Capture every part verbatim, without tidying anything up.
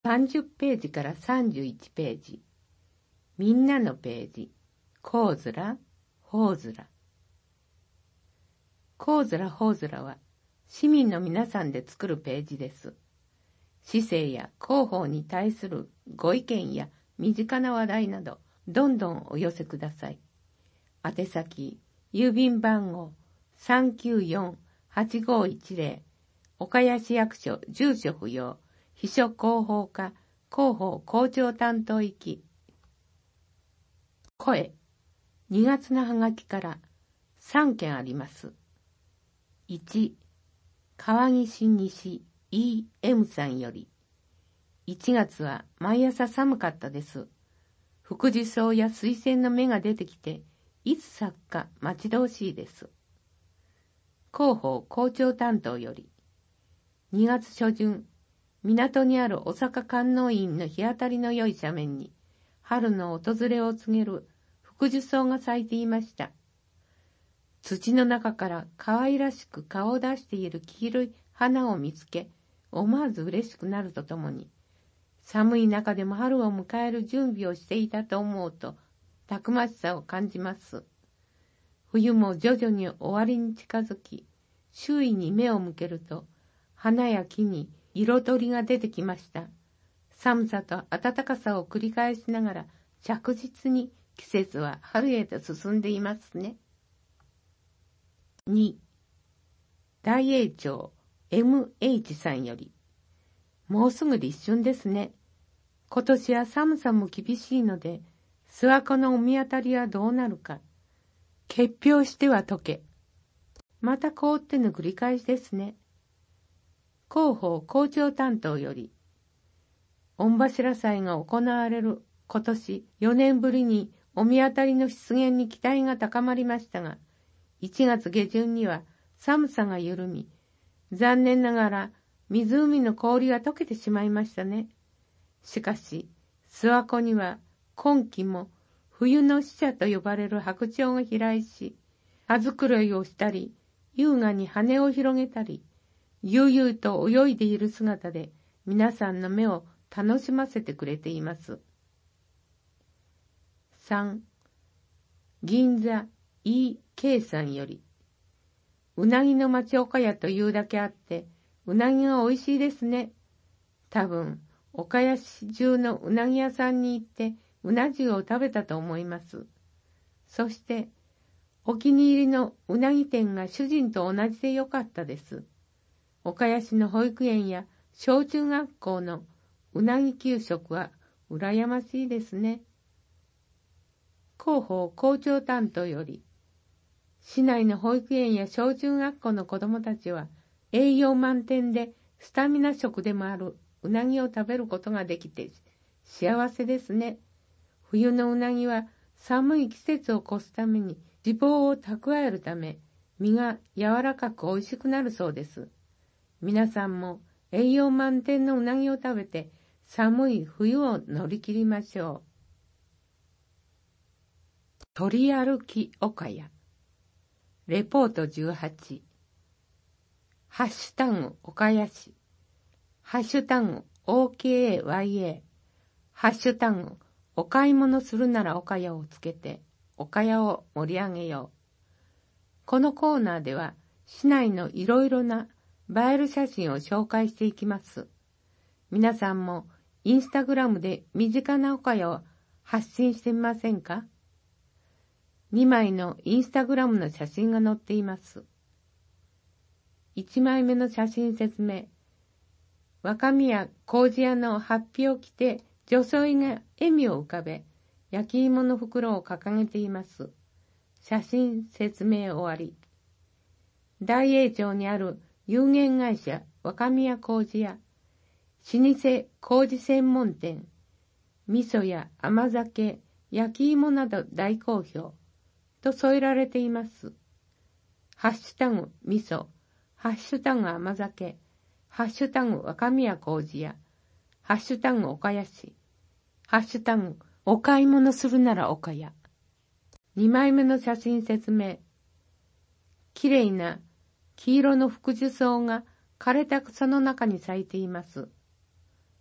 さんじゅっページからさんじゅういちページ。みんなのページ。こうずら、ほうずら。こうずらほうずらは市民の皆さんで作るページです。市政や広報に対するご意見や身近な話題など、どんどんお寄せください。宛先、郵便番号 さんきゅうよんはちごいちぜろ、岡谷市役所住所不要、秘書広報課広報校長担当行き。声、にがつのハガキからさんけんあります。いち、川岸西 イーエム さんより。いちがつは毎朝寒かったです。福寿草や水仙の芽が出てきて、いつ咲くか待ち遠しいです。広報校長担当より。にがつしょじゅん、港にある小坂観音院の日当たりの良い斜面に、春の訪れを告げる福寿草が咲いていました。土の中から可愛らしく顔を出している黄色い花を見つけ、思わず嬉しくなるとともに、寒い中でも春を迎える準備をしていたと思うと、たくましさを感じます。冬も徐々に終わりに近づき、周囲に目を向けると、花や木に色とりが出てきました。寒さと暖かさを繰り返しながら、着実に季節は春へと進んでいますね。に、大栄町 エムエイチ さんより。もうすぐ立春ですね。今年は寒さも厳しいので、諏訪湖のお見当たりはどうなるか。結氷しては溶け。また凍っての繰り返しですね。広報校長担当より。御柱祭が行われる今年よねんぶりにお見当たりの出現に期待が高まりましたが、いちがつげじゅんには寒さが緩み、残念ながら湖の氷が溶けてしまいましたね。しかし、諏訪湖には今季も冬の使者と呼ばれる白鳥が飛来し、葉づくろいをしたり、優雅に羽を広げたり、悠々と泳いでいる姿で皆さんの目を楽しませてくれています。さん、銀座 イーケー さんより。うなぎの町岡谷というだけあって、うなぎが美味しいですね。多分、岡谷市中のうなぎ屋さんに行って、うな重を食べたと思います。そして、お気に入りのうなぎ店が主人と同じでよかったです。岡谷市の保育園や小中学校のうなぎ給食は羨ましいですね。広報校長担当より、市内の保育園や小中学校の子どもたちは栄養満点でスタミナ食でもあるうなぎを食べることができて幸せですね。冬のうなぎは寒い季節を越すために脂肪を蓄えるため身が柔らかく美味しくなるそうです。皆さんも栄養満点のうなぎを食べて寒い冬を乗り切りましょう。鳥歩き岡谷レポートじゅうはち。ハッシュタグ岡谷市、ハッシュタグ オーケーエーワイエー、ハッシュタグお買い物するなら岡谷をつけて岡谷を盛り上げよう。このコーナーでは市内のいろいろな映える写真を紹介していきます。皆さんもインスタグラムで身近な岡谷を発信してみませんか？にまいのインスタグラムの写真が載っています。いちまいめの写真説明。若宮麹屋の法被を着て女性が笑みを浮かべ、焼き芋の袋を掲げています。写真説明終わり。大栄町にある有限会社若宮麹屋、老舗麹専門店、味噌や甘酒、焼き芋など大好評と添えられています。ハッシュタグ味噌、ハッシュタグ甘酒、ハッシュタグ若宮麹屋、ハッシュタグ岡谷市、ハッシュタグお買い物するなら岡谷。にまいめの写真説明。きれいな黄色の福寿草が枯れた草の中に咲いています。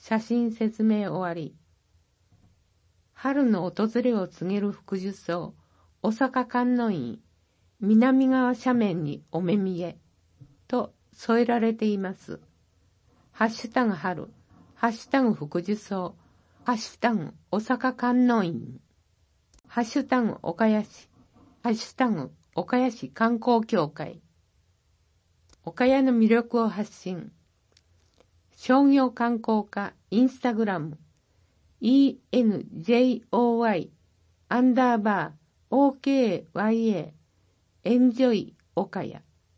写真説明終わり。春の訪れを告げる福寿草、お坂観音院、南側斜面にお目見え、と添えられています。ハッシュタグ春、ハッシュタグ福寿草、ハッシュタグお坂観音院、ハッシュタグ岡谷市、ハッシュタグ岡谷市観光協会。岡谷の魅力を発信。商業観光課インスタグラム イーエヌジェイオーワイ アンダーバー オーケーワイエー エンジョイ岡谷。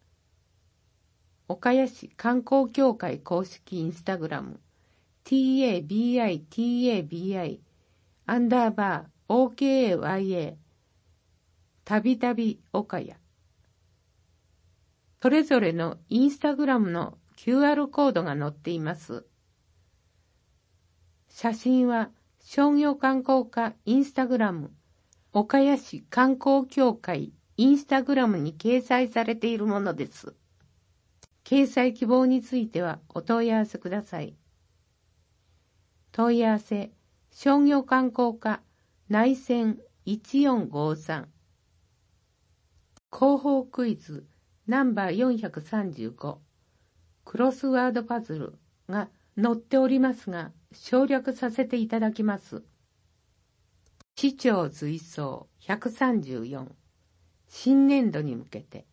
岡谷市観光協会公式インスタグラム ティーエービーアイティーエービーアイ アンダーバー オーケーワイエー たびたび岡谷。それぞれのインスタグラムの キューアール コードが載っています。写真は商業観光課インスタグラム、岡谷市観光協会インスタグラムに掲載されているものです。掲載希望についてはお問い合わせください。問い合わせ、商業観光課内線いちよんごさん。広報クイズナンバーよんひゃくさんじゅうご。クロスワードパズルが載っておりますが、省略させていただきます。市長随想ひゃくさんじゅうよん。新年度に向けて。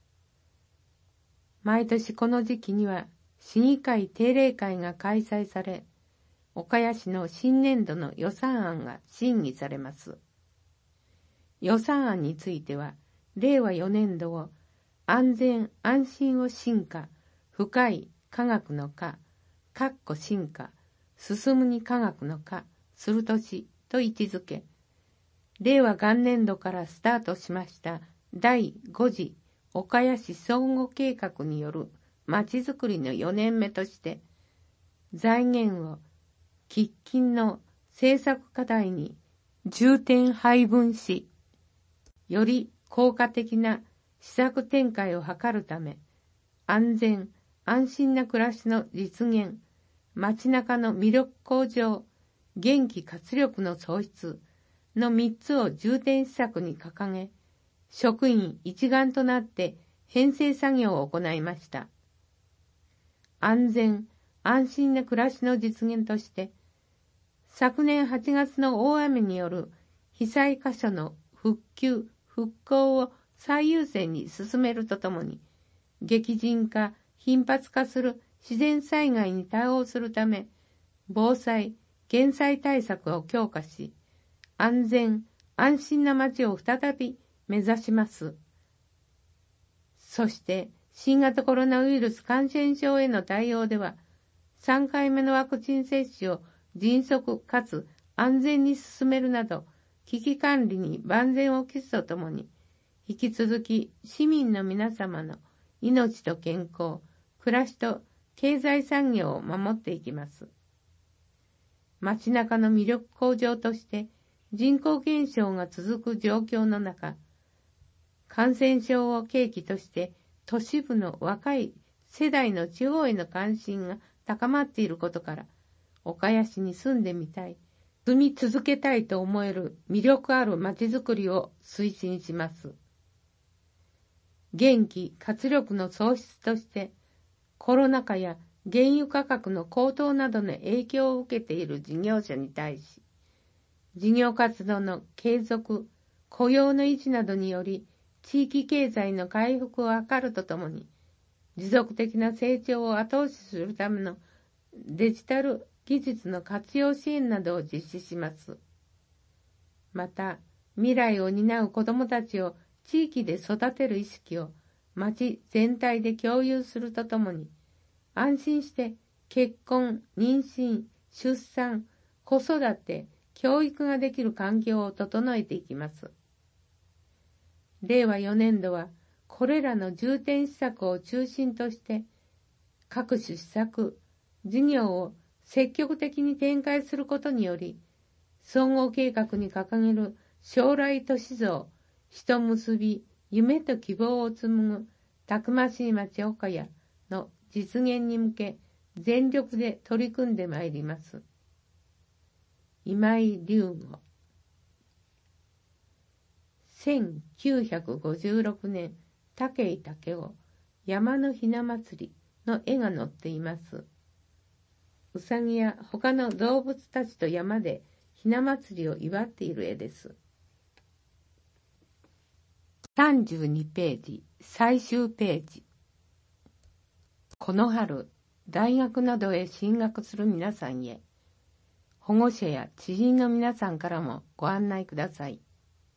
毎年この時期には市議会定例会が開催され、岡谷市の新年度の予算案が審議されます。予算案については、れいわよねんどを安全安心を進化、深い科学の科、かっこ進化、進むに科学の科、する年と位置づけ、れいわ元年度からスタートしましただいご次岡谷市総合計画によるまちづくりのよねんめとして、財源を喫緊の政策課題に重点配分し、より効果的な施策展開を図るため、安全・安心な暮らしの実現、街中の魅力向上、元気活力の創出のみっつを重点施策に掲げ、職員一丸となって編成作業を行いました。安全・安心な暮らしの実現として、昨年はちがつの大雨による被災箇所の復旧・復興を最優先に進めるとともに、激甚化・頻発化する自然災害に対応するため、防災・減災対策を強化し、安全・安心な街を再び目指します。そして、新型コロナウイルス感染症への対応では、さんかいめのワクチン接種を迅速かつ安全に進めるなど、危機管理に万全を期すとともに、引き続き市民の皆様の命と健康、暮らしと経済産業を守っていきます。街中の魅力向上として人口減少が続く状況の中、感染症を契機として都市部の若い世代の地方への関心が高まっていることから、岡谷市に住んでみたい、住み続けたいと思える魅力ある街づくりを推進します。元気・活力の創出として、コロナ禍や原油価格の高騰などの影響を受けている事業者に対し、事業活動の継続、雇用の維持などにより、地域経済の回復を図るとともに、持続的な成長を後押しするためのデジタル技術の活用支援などを実施します。また、未来を担う子どもたちを地域で育てる意識を町全体で共有するとともに、安心して結婚、妊娠、出産、子育て、教育ができる環境を整えていきます。れいわよねんどは、これらの重点施策を中心として、各種施策、事業を積極的に展開することにより、総合計画に掲げる将来都市像、人結び、夢と希望を紡ぐたくましい町岡谷の実現に向け全力で取り組んでまいります。今井隆吾。せんきゅうひゃくごじゅうろくねん、武井武雄、山のひな祭りの絵が載っています。うさぎや他の動物たちと山でひな祭りを祝っている絵です。さんじゅうにページ、最終ページ。この春、大学などへ進学する皆さんへ、保護者や知人の皆さんからもご案内ください。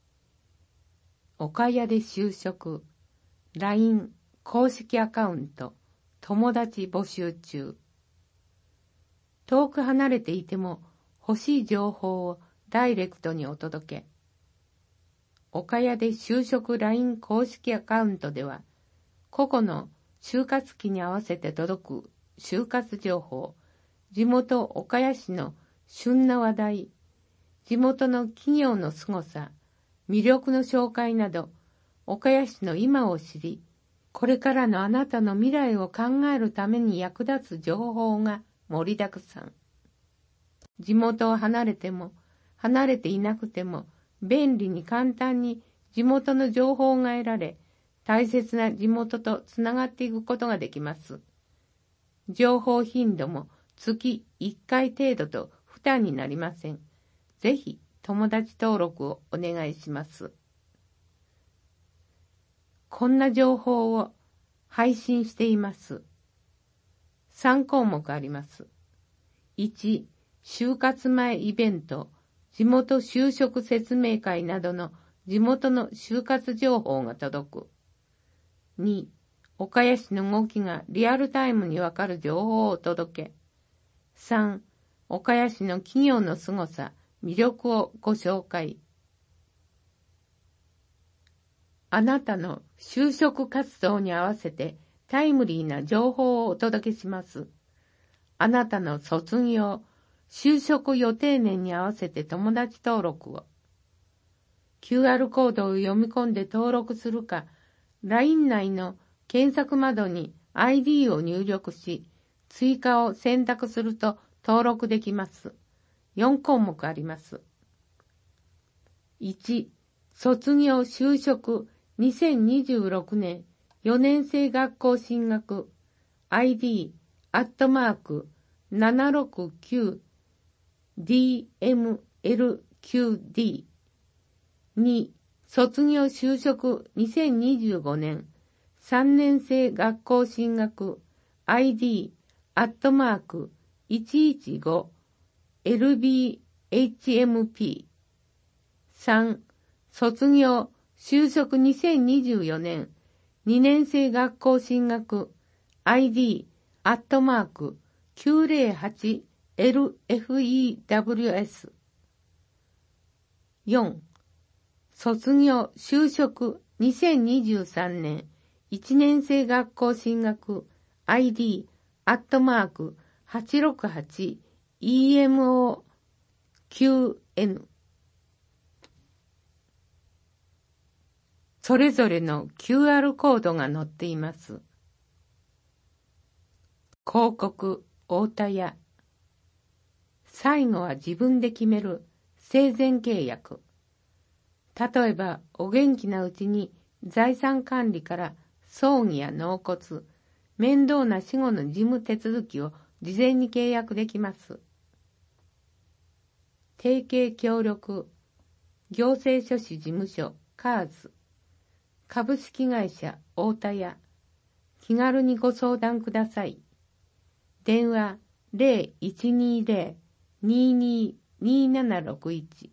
岡谷で就職、ライン 公式アカウント、友達募集中。遠く離れていても欲しい情報をダイレクトにお届け。岡谷で就職 ライン 公式アカウントでは、個々の就活期に合わせて届く就活情報、地元岡谷市の旬な話題、地元の企業の凄さ、魅力の紹介など、岡谷市の今を知り、これからのあなたの未来を考えるために役立つ情報が盛りだくさん。地元を離れても、離れていなくても、便利に簡単に地元の情報が得られ、大切な地元とつながっていくことができます。情報頻度も月いっかい程度と負担になりません。ぜひ友達登録をお願いします。こんな情報を配信しています。さんこうもくあります。いち、就活前イベント、地元就職説明会などの地元の就活情報が届く。に、岡谷市の動きがリアルタイムにわかる情報をお届け。さん、岡谷市の企業の凄さ、魅力をご紹介。あなたの就職活動に合わせてタイムリーな情報をお届けします。あなたの卒業、就職予定年に合わせて友達登録を。キューアール コードを読み込んで登録するか、ライン 内の検索窓に アイディー を入力し、追加を選択すると登録できます。よんこうもくあります。いち、卒業就職にせんにじゅうろくねんよねん生学校進学 アイディー アットマーク ななろくきゅう ディーエムエルキューディー。に、卒業就職にせんにじゅうごねんさんねん生学校進学 アイディー アットマーク いちいちご エルビーエイチエムピー。さん、卒業就職にせんにじゅうよねんにねん生学校進学 アイディー アットマーク きゅうぜろはち エルエフイーダブリューエス。よん、卒業就職にせんにじゅうさんねんいちねん生学校進学 アイディー アットマーク はちろくはち イーエムオーキューエヌ。それぞれの キューアール コードが載っています。広告、大田屋。最後は自分で決める生前契約。例えば、お元気なうちに財産管理から葬儀や納骨、面倒な死後の事務手続きを事前に契約できます。提携協力、行政書士事務所、カーズ、株式会社大田屋。気軽にご相談ください。電話 ゼロいちにゼロ にににななろくいち。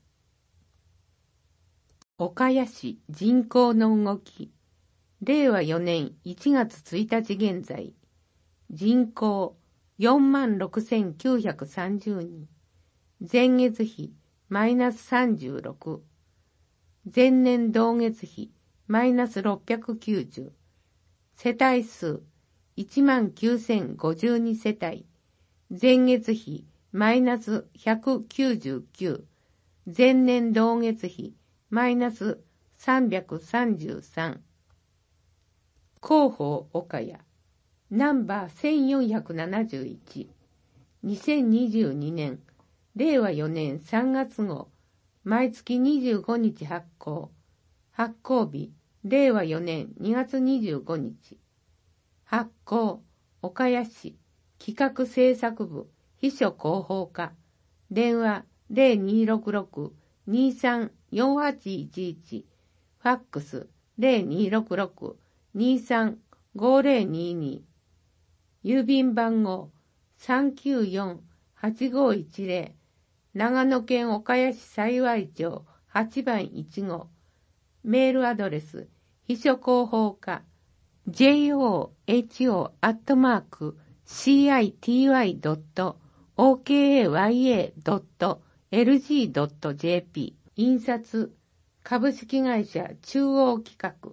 岡谷市人口の動き。れいわよねんいちがつついたち現在。人口 よんまんろくせんきゅうひゃくさんじゅうにん。前月比マイナスさんじゅうろく。前年同月比マイナスろっぴゃくきゅうじゅう。世帯数いちまんきゅうせんごじゅうに世帯。前月比マイナスひゃくきゅうじゅうきゅう。前年同月比マイナスさんびゃくさんじゅうさん。広報岡谷。 ナンバーせんよんひゃくななじゅういち、にせんにじゅうにねん、れいわよねんさんがつごう、毎月にじゅうごにち発行。発行日、れいわよねんにがつにじゅうごにち。発行、岡谷市、企画制作部、秘書広報課。電話、ゼロにーろくろく にーさんよんはちいちいち。ファックス、ゼロにーろくろく にーさんごゼロにーにー。郵便番号、さんきゅうよんはちごいちゼロ。長野県岡谷市幸町はちばんいちごう。メールアドレス、秘書広報課、ジェイオーエイチオー アットマーク シーアイティーワイ ドット オーケーエーワイエー ドット エルジー ドット ジェーピー。印刷、株式会社中央企画。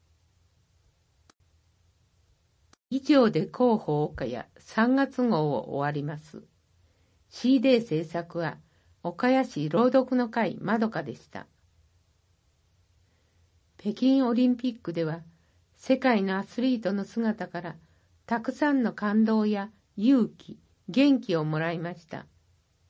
以上で広報岡谷さんがつごうを終わります。シーディー 制作は岡谷市朗読の会まどかでした。北京オリンピックでは世界のアスリートの姿からたくさんの感動や勇気、元気をもらいました。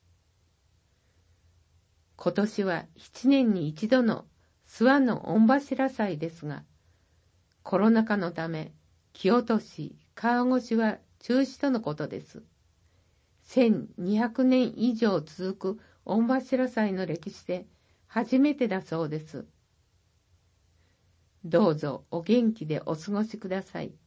今年は七年に一度の諏訪の御柱祭ですが、コロナ禍のため京都市、川越は中止とのことです。せんにひゃくねん以上続く御柱祭の歴史で初めてだそうです。どうぞお元気でお過ごしください。